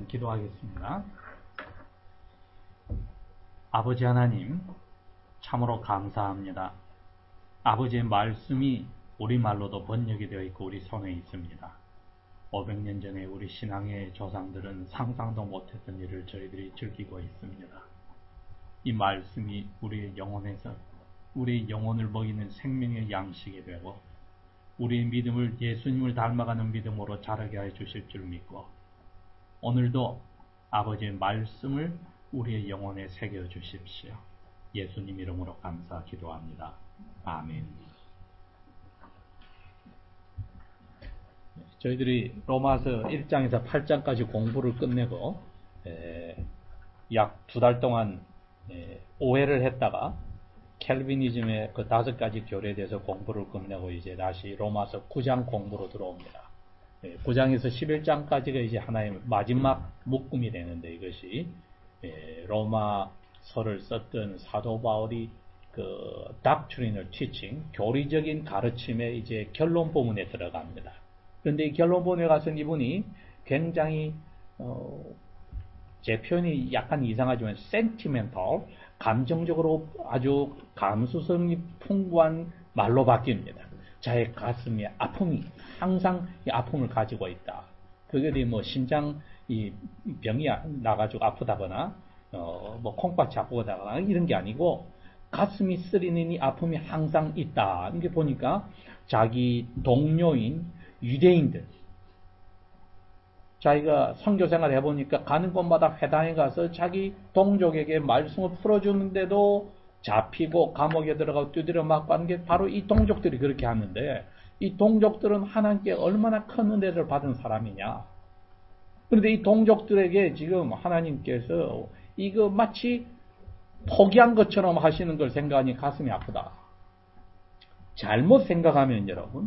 한번 기도하겠습니다. 아버지 하나님, 참으로 감사합니다. 아버지의 말씀이 우리말로도 번역이 되어 있고 우리 손에 있습니다. 500년 전에 우리 신앙의 조상들은 상상도 못했던 일을 저희들이 즐기고 있습니다. 이 말씀이 우리의 영혼에서 우리 영혼을 먹이는 생명의 양식이 되고 우리의 믿음을 예수님을 닮아가는 믿음으로 자라게 해 주실 줄 믿고 오늘도 아버지의 말씀을 우리의 영혼에 새겨 주십시오. 예수님 이름으로 감사 기도합니다. 아멘. 저희들이 로마서 1장에서 8장까지 공부를 끝내고 약 2달 동안 오해를 했다가 캘비니즘의 그 5가지 교리에 대해서 공부를 끝내고 이제 다시 로마서 9장 공부로 들어옵니다. 9장에서 11장까지가 이제 하나의 마지막 묶음이 되는데 이것이 로마서를 썼던 사도 바울이 그 doctrinal teaching, 교리적인 가르침의 이제 결론 부분에 들어갑니다. 그런데 이 결론 부분에 가서는 이분이 굉장히 제 표현이 약간 이상하지만 sentimental, 감정적으로 아주 감수성이 풍부한 말로 바뀝니다. 자의 가슴에 아픔이 항상 이 아픔을 가지고 있다. 그게 뭐 심장 이 병이 나가지고 아프다거나 뭐 콩팥이 아프다거나 이런 게 아니고 가슴이 쓰리는 이 아픔이 항상 있다. 이게 보니까 자기 동료인 유대인들 자기가 선교생활을 해보니까 가는 곳마다 회당에 가서 자기 동족에게 말씀을 풀어주는데도 잡히고 감옥에 들어가고 두드려 맞고 하는 게 바로 이 동족들이 그렇게 하는데 이 동족들은 하나님께 얼마나 큰 은혜를 받은 사람이냐. 그런데 이 동족들에게 지금 하나님께서 이거 마치 포기한 것처럼 하시는 걸 생각하니 가슴이 아프다. 잘못 생각하면 여러분,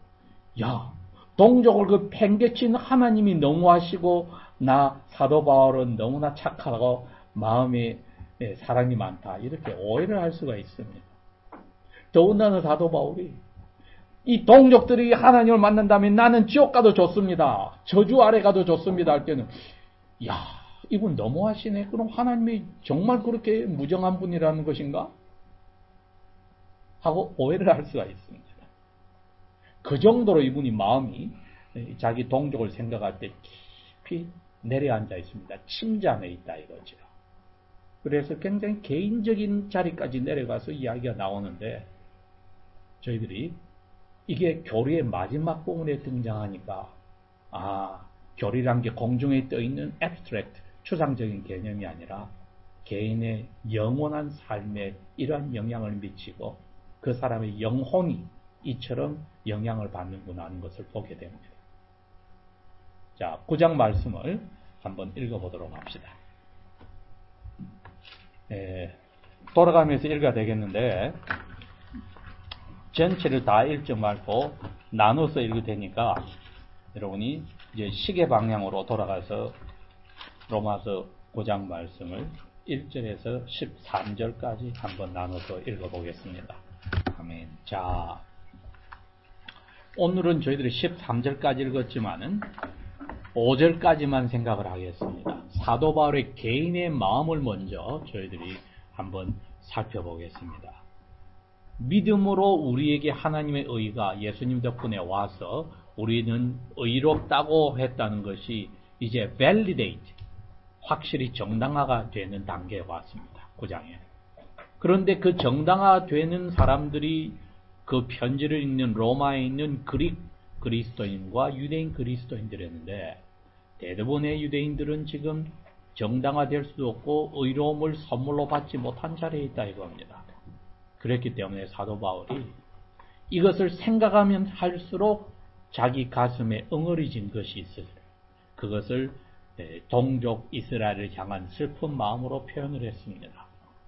동족을 그 팽개친 하나님이 너무하시고 나 사도 바울은 너무나 착하고 마음에 사랑이 많다. 이렇게 오해를 할 수가 있습니다. 더군다나 사도 바울이 이 동족들이 하나님을 만난다면 나는 지옥 가도 좋습니다. 저주 아래 가도 좋습니다. 할 때는 이분 너무하시네. 그럼 하나님이 정말 그렇게 무정한 분이라는 것인가? 하고 오해를 할 수가 있습니다. 그 정도로 이분이 마음이 자기 동족을 생각할 때 깊이 내려앉아 있습니다. 침잠해 있다 이거죠. 그래서 굉장히 개인적인 자리까지 내려가서 이야기가 나오는데 저희들이 이게 교리의 마지막 부분에 등장하니까 교리란 게 공중에 떠있는 abstract, 추상적인 개념이 아니라 개인의 영원한 삶에 이러한 영향을 미치고 그 사람의 영혼이 이처럼 영향을 받는구나 하는 것을 보게 됩니다. 자, 9장 말씀을 한번 읽어보도록 합시다. 돌아가면서 읽어야 되겠는데 전체를 다 읽지 말고 나눠서 읽을 테니까 여러분이 이제 시계 방향으로 돌아가서 로마서 9장 말씀을 1절에서 13절까지 한번 나눠서 읽어보겠습니다. 아멘. 자, 오늘은 저희들이 13절까지 읽었지만은 5절까지만 생각을 하겠습니다. 사도 바울의 개인의 마음을 먼저 저희들이 한번 살펴보겠습니다. 믿음으로 우리에게 하나님의 의가 예수님 덕분에 와서 우리는 의롭다고 했다는 것이 이제 validate, 확실히 정당화가 되는 단계에 왔습니다. 9장에. 그런데 그 정당화되는 사람들이 그 편지를 읽는 로마에 있는 그릭 그리스도인과 유대인 그리스도인들이었는데 대부분의 유대인들은 지금 정당화될 수도 없고 의로움을 선물로 받지 못한 자리에 있다 이겁니다. 그렇기 때문에 사도 바울이 이것을 생각하면 할수록 자기 가슴에 엉어리진 것이 있을 그것을 동족 이스라엘을 향한 슬픈 마음으로 표현을 했습니다.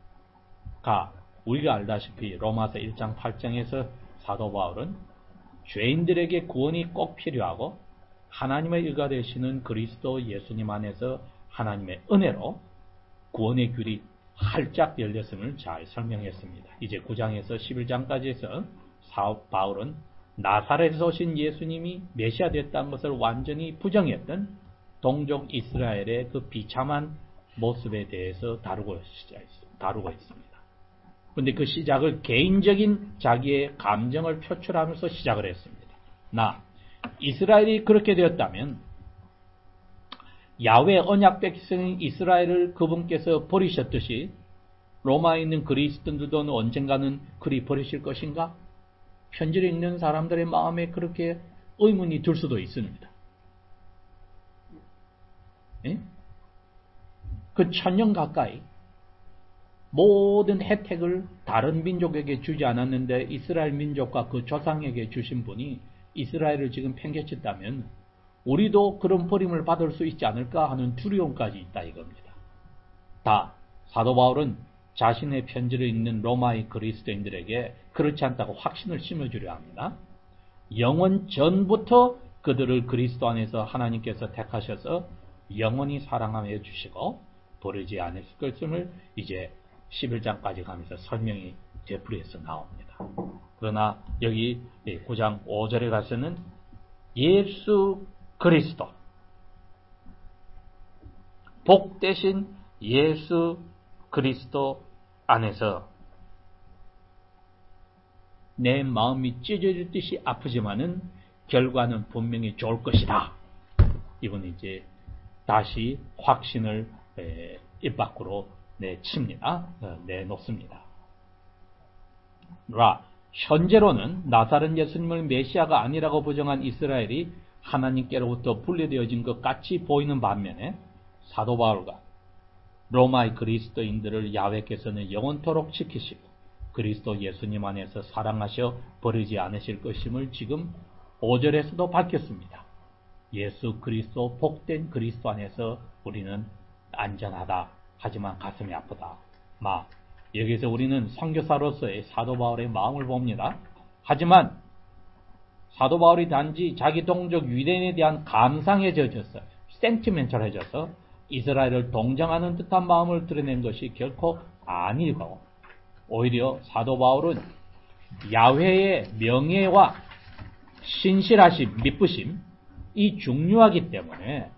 우리가 알다시피 로마서 1장 8장에서 사도 바울은 죄인들에게 구원이 꼭 필요하고 하나님의 의가 되시는 그리스도 예수님 안에서 하나님의 은혜로 구원의 길이 활짝 열렸음을 잘 설명했습니다. 이제 9장에서 11장까지에서 바울은 나사렛에서 오신 예수님이 메시아 됐다는 것을 완전히 부정했던 동족 이스라엘의 그 비참한 모습에 대해서 다루고 있습니다. 그런데 그 시작을 개인적인 자기의 감정을 표출하면서 시작을 했습니다. 이스라엘이 그렇게 되었다면 야훼 언약 백성인 이스라엘을 그분께서 버리셨듯이 로마에 있는 그리스도인들도 언젠가는 그리 버리실 것인가? 편지를 읽는 사람들의 마음에 그렇게 의문이 들 수도 있습니다. 예? 그 1000년 가까이 모든 혜택을 다른 민족에게 주지 않았는데 이스라엘 민족과 그 조상에게 주신 분이 이스라엘을 지금 팽개쳤다면 우리도 그런 버림을 받을 수 있지 않을까 하는 두려움까지 있다 이겁니다. 사도 바울은 자신의 편지를 읽는 로마의 그리스도인들에게 그렇지 않다고 확신을 심어주려 합니다. 영원 전부터 그들을 그리스도 안에서 하나님께서 택하셔서 영원히 사랑하여 주시고 버리지 않으실 것임을 이제 11장까지 가면서 설명이 되풀이해서 나옵니다. 그러나 여기 9장 5절에 가서는 예수 그리스도, 복되신 예수 그리스도 안에서 내 마음이 찢어질 듯이 아프지만은 결과는 분명히 좋을 것이다. 이분이 이제 다시 확신을 입 밖으로 내놓습니다. 현재로는 나사렛 예수님을 메시아가 아니라고 부정한 이스라엘이 하나님께로부터 분리되어진 것 같이 보이는 반면에 사도 바울과 로마의 그리스도인들을 야훼께서는 영원토록 지키시고 그리스도 예수님 안에서 사랑하셔 버리지 않으실 것임을 지금 5절에서도 밝혔습니다. 예수 그리스도 복된 그리스도 안에서 우리는 안전하다. 하지만 가슴이 아프다. 여기서 우리는 선교사로서의 사도 바울의 마음을 봅니다. 하지만 사도 바울이 단지 자기 동족 유대인에 대한 감상에 젖어서 센티멘털해져서 이스라엘을 동정하는 듯한 마음을 드러낸 것이 결코 아니고 오히려 사도 바울은 야훼의 명예와 신실하심, 미쁘심 이 중요하기 때문에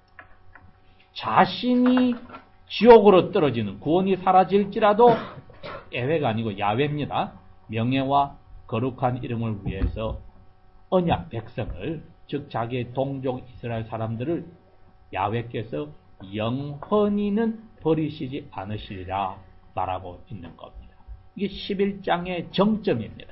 자신이 지옥으로 떨어지는 구원이 사라질지라도 예외가 아니고 야훼입니다. 명예와 거룩한 이름을 위해서 언약 백성을 즉 자기의 동족 이스라엘 사람들을 야훼께서 영원히는 버리시지 않으시리라 말하고 있는 겁니다. 이게 11장의 정점입니다.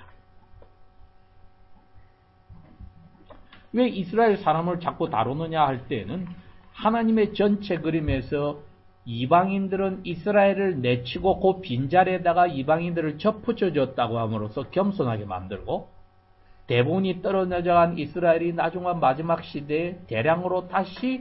왜 이스라엘 사람을 자꾸 다루느냐 할 때에는 하나님의 전체 그림에서 이방인들은 이스라엘을 내치고 그 빈자리에다가 이방인들을 접붙여줬다고 함으로써 겸손하게 만들고 대부분이 떨어져간 이스라엘이 나중에 마지막 시대에 대량으로 다시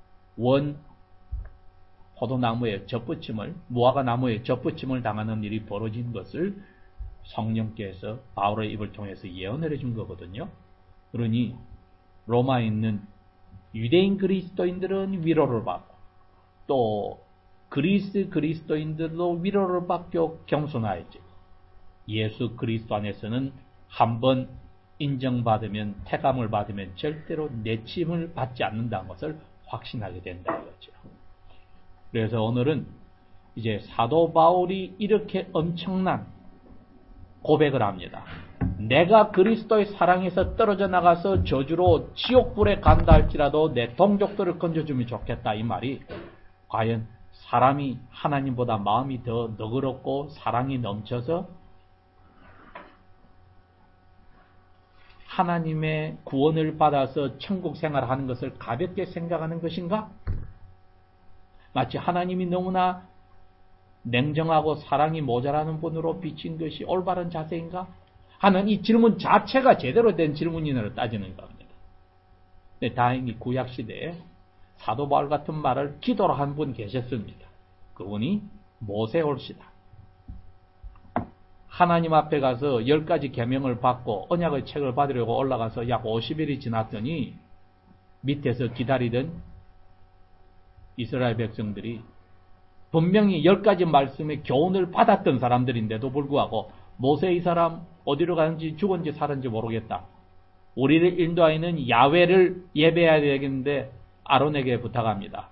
포도나무에 접붙임을 무화과 나무에 접붙임을 당하는 일이 벌어진 것을 성령께서 바울의 입을 통해서 예언을 해준 거거든요. 그러니 로마에 있는 유대인 그리스도인들은 위로를 받고 또 그리스도인들도 위로를 받고 겸손하였지. 예수 그리스도 안에서는 한번 인정받으면 태감을 받으면 절대로 내침을 받지 않는다는 것을 확신하게 된다 이거죠. 그래서 오늘은 이제 사도 바울이 이렇게 엄청난 고백을 합니다. 내가 그리스도의 사랑에서 떨어져 나가서 저주로 지옥불에 간다 할지라도 내 동족들을 건져주면 좋겠다 이 말이 과연 사람이 하나님보다 마음이 더 너그럽고 사랑이 넘쳐서 하나님의 구원을 받아서 천국 생활하는 것을 가볍게 생각하는 것인가? 마치 하나님이 너무나 냉정하고 사랑이 모자라는 분으로 비친 것이 올바른 자세인가? 하는 이 질문 자체가 제대로 된 질문이라고 따지는 겁니다. 네, 다행히 구약시대에 사도 바울 같은 말을 기도로 한 분 계셨습니다. 그분이 모세올시다. 하나님 앞에 가서 10가지 계명을 받고 언약의 책을 받으려고 올라가서 약 50일이 지났더니 밑에서 기다리던 이스라엘 백성들이 분명히 10가지 말씀의 교훈을 받았던 사람들인데도 불구하고 모세 이 사람 어디로 가는지 죽은지 살은지 모르겠다. 우리를 인도하여는 야훼를 예배해야 되겠는데 아론에게 부탁합니다.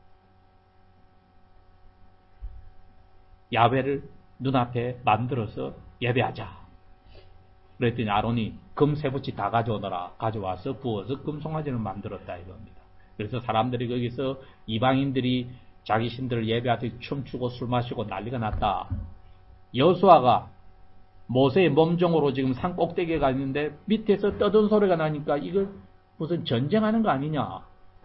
야훼를 눈앞에 만들어서 예배하자. 그랬더니 아론이 금 세 부치 다 가져오너라. 가져와서 부어서 금송아지를 만들었다 이겁니다. 그래서 사람들이 거기서 이방인들이 자기 신들을 예배하듯 춤추고 술 마시고 난리가 났다. 여호수아가 모세의 몸종으로 지금 산 꼭대기에 가 있는데 밑에서 떠든 소리가 나니까 이거 무슨 전쟁하는 거 아니냐.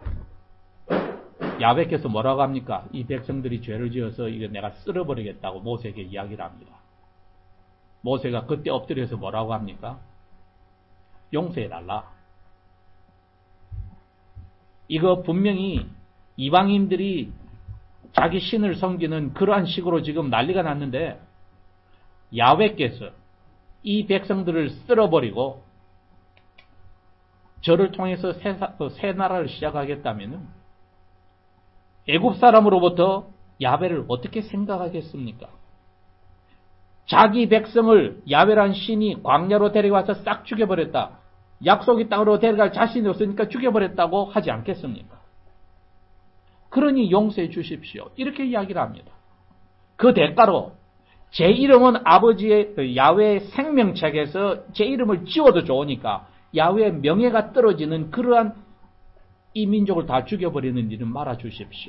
야훼께서 뭐라고 합니까? 이 백성들이 죄를 지어서 이거 내가 쓸어버리겠다고 모세에게 이야기를 합니다. 모세가 그때 엎드려서 뭐라고 합니까? 용서해달라. 이거 분명히 이방인들이 자기 신을 섬기는 그러한 식으로 지금 난리가 났는데 야훼께서 이 백성들을 쓸어버리고 저를 통해서 새 나라를 시작하겠다면 애굽 사람으로부터 야훼를 어떻게 생각하겠습니까? 자기 백성을 야훼란 신이 광야로 데려와서 싹 죽여버렸다. 약속의 땅으로 데려갈 자신이 없으니까 죽여버렸다고 하지 않겠습니까? 그러니 용서해 주십시오. 이렇게 이야기를 합니다. 그 대가로 제 이름은 아버지의 야훼의 생명책에서 제 이름을 지워도 좋으니까 야훼의 명예가 떨어지는 그러한 이 민족을 다 죽여버리는 일은 말아 주십시오.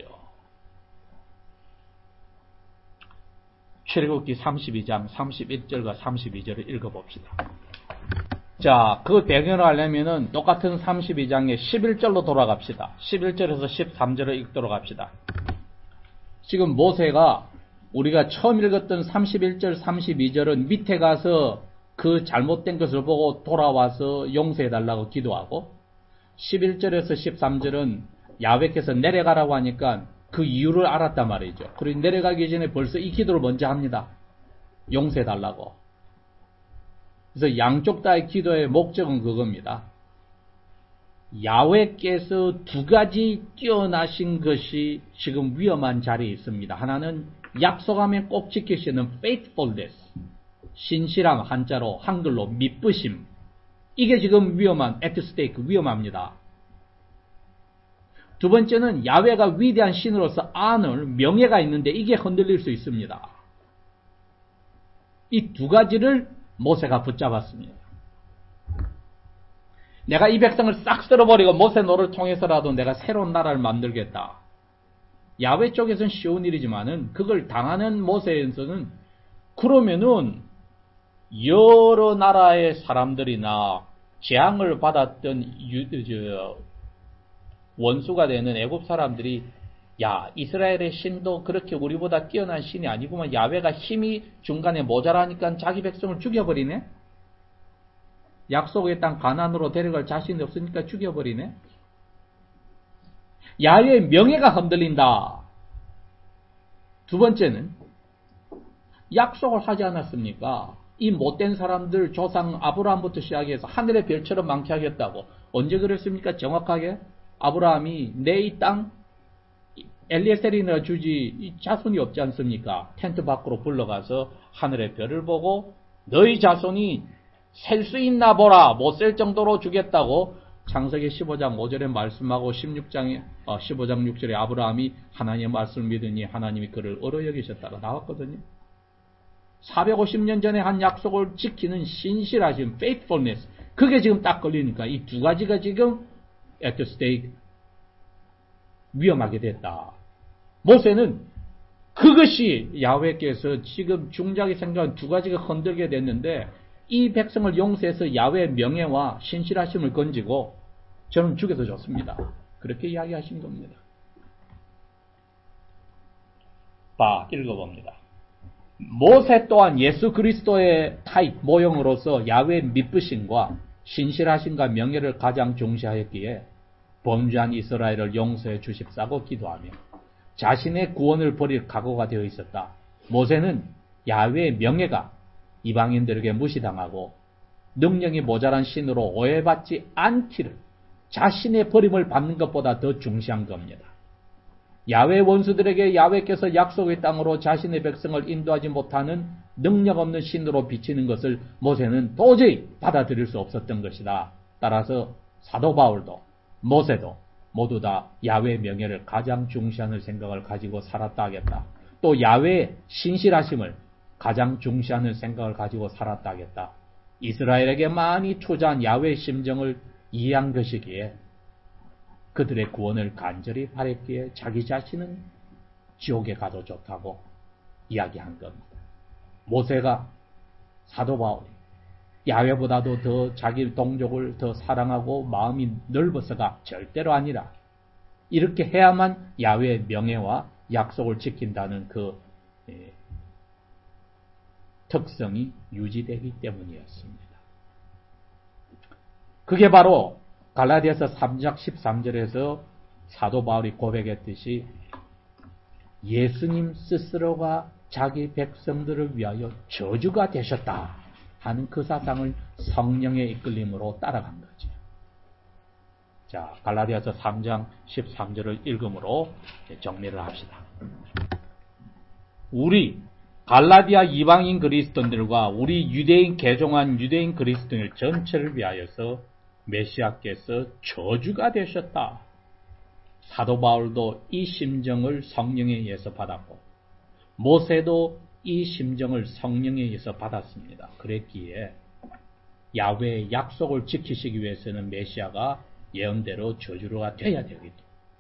출애굽기 32장 31절과 32절을 읽어봅시다. 자, 그 배경을 하려면은 똑같은 32장의 11절로 돌아갑시다. 11절에서 13절을 읽도록 합시다. 지금 모세가 우리가 처음 읽었던 31절, 32절은 밑에 가서 그 잘못된 것을 보고 돌아와서 용서해달라고 기도하고 11절에서 13절은 야훼께서 내려가라고 하니까 그 이유를 알았단 말이죠. 그리고 내려가기 전에 벌써 이 기도를 먼저 합니다. 용서해달라고. 그래서 양쪽 다의 기도의 목적은 그겁니다. 야훼께서 두 가지 뛰어나신 것이 지금 위험한 자리에 있습니다. 하나는 약속하면 꼭 지키시는 faithfulness, 신실함, 한자로 한글로 믿부심. 이게 지금 위험한, at stake, 위험합니다. 두 번째는 야훼가 위대한 신으로서 honor, 명예가 있는데 이게 흔들릴 수 있습니다. 이 두 가지를 모세가 붙잡았습니다. 내가 이 백성을 싹 쓸어버리고 모세 노를 통해서라도 내가 새로운 나라를 만들겠다. 야훼 쪽에서는 쉬운 일이지만은 그걸 당하는 모세에서는 그러면은 여러 나라의 사람들이나 재앙을 받았던 원수가 되는 애굽 사람들이 야, 이스라엘의 신도 그렇게 우리보다 뛰어난 신이 아니구만. 야훼가 힘이 중간에 모자라니까 자기 백성을 죽여버리네. 약속의 땅 가나안으로 데려갈 자신이 없으니까 죽여버리네. 야훼의 명예가 흔들린다. 두 번째는 약속을 하지 않았습니까? 이 못된 사람들 조상 아브라함부터 시작해서 하늘의 별처럼 많게 하겠다고. 언제 그랬습니까? 정확하게 아브라함이 내 이 땅 엘리에셀이나 주지 이 자손이 없지 않습니까? 텐트 밖으로 불러가서 하늘의 별을 보고 너희 자손이 셀 수 있나 보라. 못 셀 정도로 주겠다고 창세기 15장 5절에 말씀하고 15장 6절에 아브라함이 하나님의 말씀을 믿으니 하나님이 그를 어려 여기셨다가 나왔거든요. 450년 전에 한 약속을 지키는 신실하신 faithfulness. 그게 지금 딱 걸리니까 이 두 가지가 지금 at stake 위험하게 됐다. 모세는 그것이 야훼께서 지금 중작이 생각한 두 가지가 흔들게 됐는데 이 백성을 용서해서 야훼의 명예와 신실하심을 건지고 저는 죽여도 좋습니다. 그렇게 이야기하신 겁니다. 읽어봅니다. 모세 또한 예수 그리스도의 타입 모형으로서 야훼의 믿으심과 신실하심과 명예를 가장 중시하였기에 범죄한 이스라엘을 용서해 주십사고 기도하며 자신의 구원을 버릴 각오가 되어 있었다. 모세는 야훼의 명예가 이방인들에게 무시당하고 능력이 모자란 신으로 오해받지 않기를 자신의 버림을 받는 것보다 더 중시한 겁니다. 야훼 원수들에게 야훼께서 약속의 땅으로 자신의 백성을 인도하지 못하는 능력 없는 신으로 비치는 것을 모세는 도저히 받아들일 수 없었던 것이다. 따라서 사도 바울도 모세도 모두 다 야훼의 명예를 가장 중시하는 생각을 가지고 살았다 하겠다. 또 야훼의 신실하심을 가장 중시하는 생각을 가지고 살았다 하겠다. 이스라엘에게 많이 초자한 야훼의 심정을 이해한 것이기에 그들의 구원을 간절히 바랬기에 자기 자신은 지옥에 가도 좋다고 이야기한 겁니다. 모세가 사도 바울이 야훼보다도 더 자기 동족을 더 사랑하고 마음이 넓어서가 절대로 아니라 이렇게 해야만 야훼의 명예와 약속을 지킨다는 그 특성이 유지되기 때문이었습니다. 그게 바로 갈라디아서 3장 13절에서 사도 바울이 고백했듯이 예수님 스스로가 자기 백성들을 위하여 저주가 되셨다 하는 그 사상을 성령의 이끌림으로 따라간 거죠. 자, 갈라디아서 3장 13절을 읽음으로 정리를 합시다. 우리 갈라디아 이방인 그리스도인들과 우리 유대인 개종한 유대인 그리스도인들 전체를 위하여서 메시아께서 저주가 되셨다. 사도 바울도 이 심정을 성령에 의해서 받았고 모세도 이 심정을 성령에 의해서 받았습니다. 그랬기에 야훼의 약속을 지키시기 위해서는 메시아가 예언대로 저주가 되어야 되겠죠.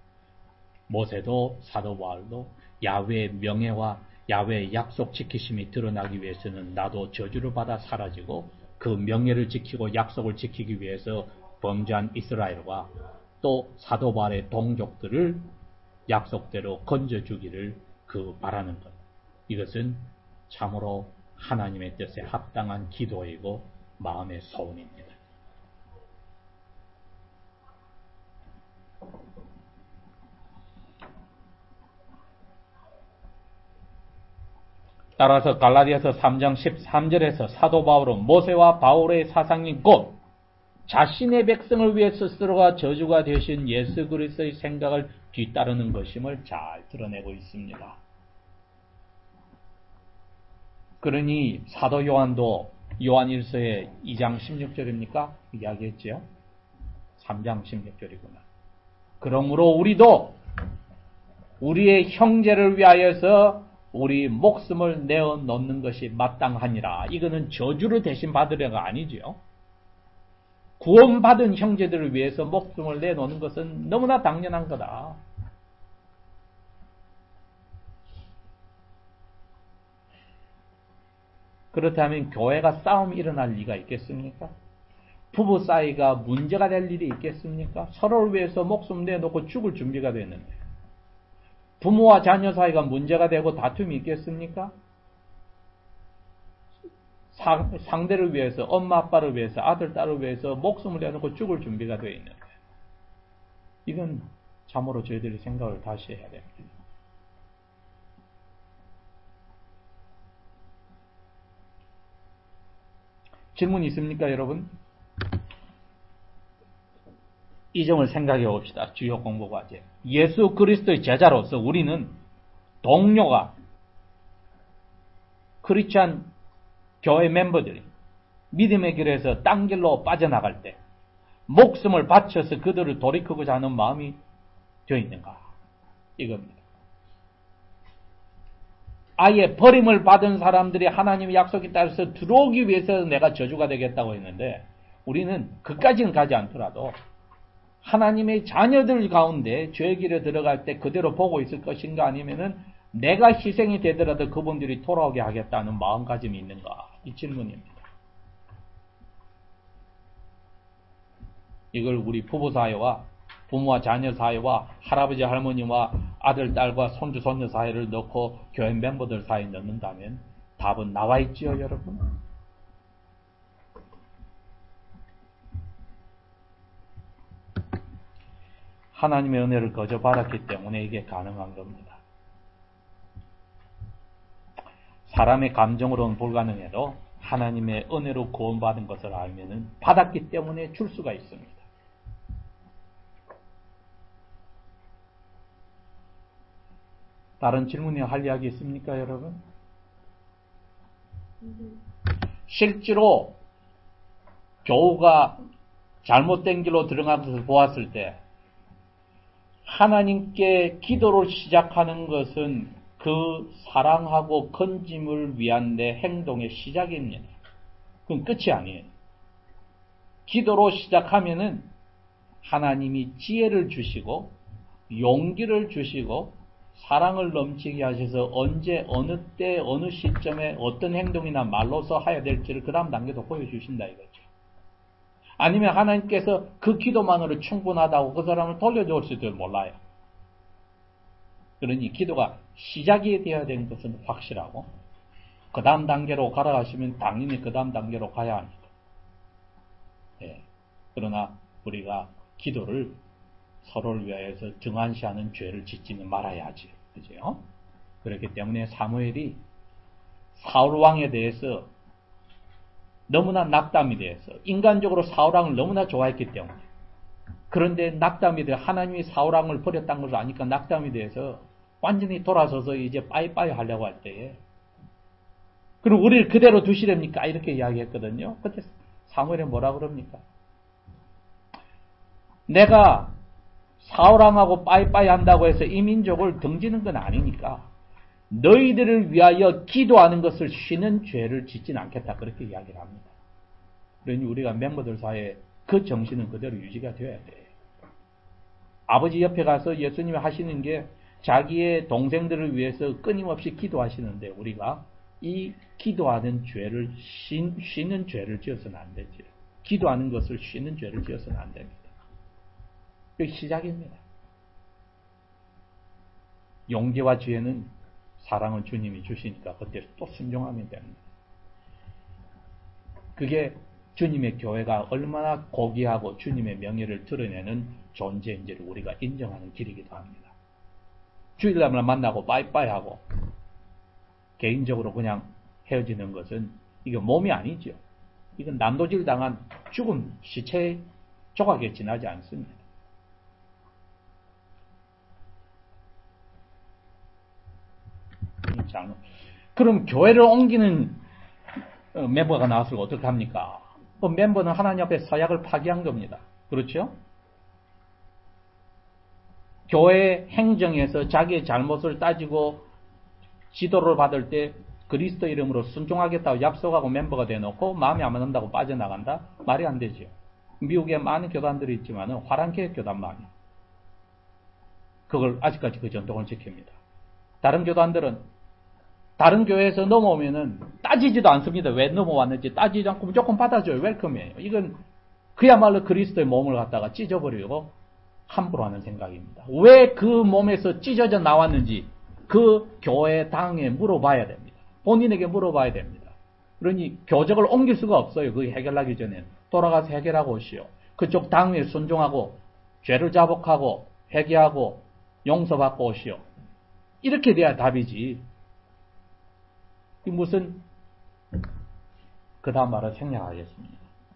모세도 사도 바울도 야훼의 명예와 야훼의 약속 지키심이 드러나기 위해서는 나도 저주를 받아 사라지고 그 명예를 지키고 약속을 지키기 위해서 범죄한 이스라엘과 또 사도 바울의 동족들을 약속대로 건져주기를 바라는 것. 이것은 참으로 하나님의 뜻에 합당한 기도이고 마음의 소원입니다. 따라서 갈라디아서 3장 13절에서 사도 바울은 모세와 바울의 사상인 곧 자신의 백성을 위해 스스로가 저주가 되신 예수 그리스도의 생각을 뒤따르는 것임을 잘 드러내고 있습니다. 그러니 사도 요한도 요한 1서의 2장 16절입니까? 이야기했죠. 3장 16절이구나. 그러므로 우리도 우리의 형제를 위하여서 우리 목숨을 내어 놓는 것이 마땅하니라. 이거는 저주를 대신 받으려가 아니지요. 구원받은 형제들을 위해서 목숨을 내놓는 것은 너무나 당연한 거다. 그렇다면 교회가 싸움이 일어날 리가 있겠습니까? 부부 사이가 문제가 될 일이 있겠습니까? 서로를 위해서 목숨 내놓고 죽을 준비가 됐는데 부모와 자녀 사이가 문제가 되고 다툼이 있겠습니까? 상대를 위해서, 엄마 아빠를 위해서, 아들 딸을 위해서 목숨을 내놓고 죽을 준비가 되어 있는데 이건 참으로 저희들이 생각을 다시 해야 됩니다. 질문 있습니까, 여러분? 이 점을 생각해 봅시다. 주요 공부 과제. 예수 그리스도의 제자로서 우리는 동료가 크리스찬 교회 멤버들이 믿음의 길에서 딴 길로 빠져나갈 때 목숨을 바쳐서 그들을 돌이키고자 하는 마음이 되어 있는가? 이겁니다. 아예 버림을 받은 사람들이 하나님의 약속에 따라서 들어오기 위해서 내가 저주가 되겠다고 했는데 우리는 그까지는 가지 않더라도 하나님의 자녀들 가운데 죄의 길에 들어갈 때 그대로 보고 있을 것인가 아니면은 내가 희생이 되더라도 그분들이 돌아오게 하겠다는 마음가짐이 있는가? 이 질문입니다. 이걸 우리 부부 사이와 부모와 자녀 사이와 할아버지 할머니와 아들 딸과 손주 손녀 사이를 넣고 교회 멤버들 사이에 넣는다면 답은 나와 있지요, 여러분? 하나님의 은혜를 거저 받았기 때문에 이게 가능한 겁니다. 사람의 감정으로는 불가능해도 하나님의 은혜로 구원받은 것을 알면은 받았기 때문에 줄 수가 있습니다. 다른 질문이 할 이야기 있습니까, 여러분? 실제로 교우가 잘못된 길로 들어간 것을 보았을 때 하나님께 기도를 시작하는 것은 그 사랑하고 건짐을 위한 내 행동의 시작입니다. 그건 끝이 아니에요. 기도로 시작하면은 하나님이 지혜를 주시고 용기를 주시고 사랑을 넘치게 하셔서 언제 어느 때 어느 시점에 어떤 행동이나 말로서 해야 될지를 그 다음 단계도 보여주신다 이거죠. 아니면 하나님께서 그 기도만으로 충분하다고 그 사람을 돌려줬을지도 몰라요. 그러니 기도가 시작이 되어야 되는 것은 확실하고 그 다음 단계로 가라가시면 당연히 그 다음 단계로 가야 합니다. 예. 그러나 우리가 기도를 서로를 위하여서 등한시하는 죄를 짓지는 말아야지. 그죠? 그렇기 때문에 사무엘이 사울왕에 대해서 너무나 낙담이 되어서 인간적으로 사울왕을 너무나 좋아했기 때문에 그런데 낙담이 되어 하나님이 사울왕을 버렸다는 것을 아니까 낙담이 되어서 완전히 돌아서서 이제 빠이빠이 하려고 할 때에 그럼 우리를 그대로 두시렵니까? 이렇게 이야기했거든요. 그때 사무엘이 뭐라 그럽니까? 내가 사울왕하고 빠이빠이 한다고 해서 이 민족을 등지는 건 아니니까 너희들을 위하여 기도하는 것을 쉬는 죄를 짓진 않겠다. 그렇게 이야기를 합니다. 그러니 우리가 멤버들 사이에 그 정신은 그대로 유지가 되어야 돼요. 아버지 옆에 가서 예수님이 하시는 게 자기의 동생들을 위해서 끊임없이 기도하시는데 우리가 이 기도하는 죄를 쉬는 죄를 지어서는 안 되죠. 기도하는 것을 쉬는 죄를 지어서는 안 됩니다. 그게 시작입니다. 용기와 지혜는 사랑은 주님이 주시니까 그때 또 순종하면 됩니다. 그게 주님의 교회가 얼마나 고귀하고 주님의 명예를 드러내는 존재인지를 우리가 인정하는 길이기도 합니다. 주일날만 만나고 빠이빠이 하고 개인적으로 그냥 헤어지는 것은 이게 몸이 아니죠. 이건 난도질 당한 죽은 시체 조각에 지나지 않습니다. 그럼 교회를 옮기는 멤버가 나왔을 때 어떻게 합니까? 그 멤버는 하나님 앞에 서약을 파기한 겁니다. 그렇죠? 교회 행정에서 자기의 잘못을 따지고 지도를 받을 때 그리스도 이름으로 순종하겠다고 약속하고 멤버가 돼놓고 마음에 안 맞는다고 빠져나간다? 말이 안 되죠. 미국에 많은 교단들이 있지만 화랑교회 교단만이 그걸 아직까지 그 전통을 지킵니다. 다른 교단들은 다른 교회에서 넘어오면은 따지지도 않습니다. 왜 넘어왔는지 따지지 않고 무조건 받아줘요. 웰컴이에요. 이건 그야말로 그리스도의 몸을 갖다가 찢어버리고 함부로 하는 생각입니다. 왜 그 몸에서 찢어져 나왔는지 그 교회 당에 물어봐야 됩니다. 본인에게 물어봐야 됩니다. 그러니 교적을 옮길 수가 없어요. 그게 해결하기 전에 돌아가서 해결하고 오시오. 그쪽 당에 순종하고 죄를 자복하고 회개하고 용서받고 오시오. 이렇게 돼야 답이지. 무슨 그 다음 말을 생략하겠습니다.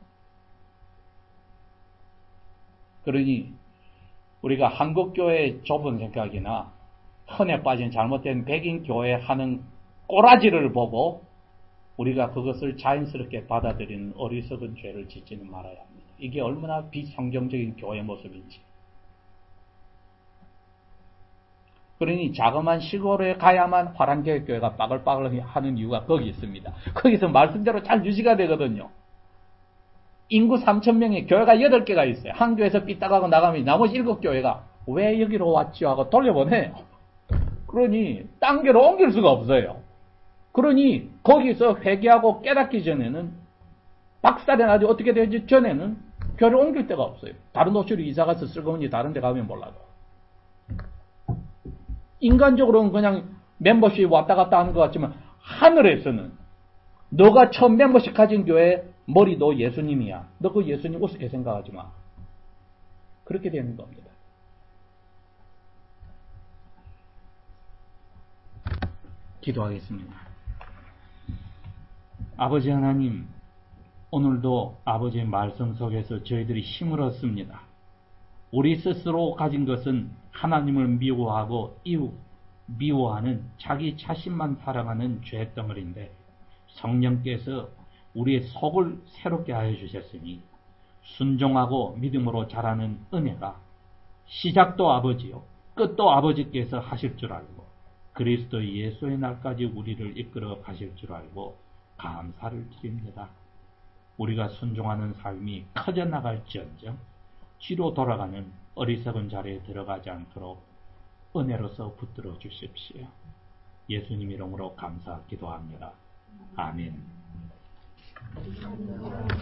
그러니 우리가 한국교회의 좁은 생각이나 흔해 빠진 잘못된 백인교회 하는 꼬라지를 보고 우리가 그것을 자연스럽게 받아들이는 어리석은 죄를 짓지는 말아야 합니다. 이게 얼마나 비성경적인 교회 모습인지. 그러니 자그마한 시골에 가야만 화랑교회가 빠글빠글 하는 이유가 거기 있습니다. 거기서 말씀대로 잘 유지가 되거든요. 인구 3,000명의 교회가 8개가 있어요. 한 교회에서 삐딱하고 나가면 나머지 7교회가 왜 여기로 왔지요 하고 돌려보내요. 그러니 딴 교회로 옮길 수가 없어요. 그러니 거기서 회개하고 깨닫기 전에는 박살이 나지 어떻게 되지 전에는 교회를 옮길 데가 없어요. 다른 도시로 이사가서 쓸거니 다른 데 가면 몰라도. 인간적으로는 그냥 멤버십 왔다 갔다 하는 것 같지만 하늘에서는 너가 처음 멤버십 가진 교회 머리 너 예수님이야. 너 그 예수님 우습게 생각하지 마. 그렇게 되는 겁니다. 기도하겠습니다. 아버지 하나님, 오늘도 아버지의 말씀 속에서 저희들이 힘을 얻습니다. 우리 스스로 가진 것은 하나님을 미워하고 이웃 미워하는 자기 자신만 사랑하는 죄덩어리인데 성령께서 우리의 속을 새롭게 하여 주셨으니 순종하고 믿음으로 자라는 은혜가 시작도 아버지요 끝도 아버지께서 하실 줄 알고 그리스도 예수의 날까지 우리를 이끌어 가실 줄 알고 감사를 드립니다. 우리가 순종하는 삶이 커져나갈지언정 뒤로 돌아가는 어리석은 자리에 들어가지 않도록 은혜로서 붙들어 주십시오. 예수님 이름으로 감사 기도합니다. 아멘.